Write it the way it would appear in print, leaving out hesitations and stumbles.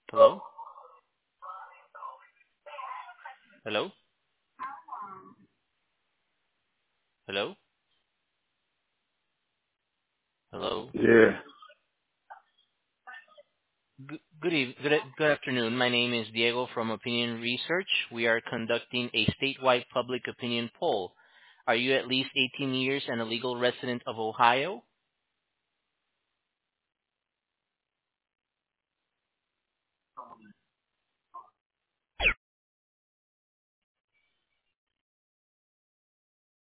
Hello? Hello? Hello? Hello? Yeah. Good afternoon. My name is Diego from Opinion Research. We are conducting a statewide public opinion poll. Are you at least 18 years and a legal resident of Ohio?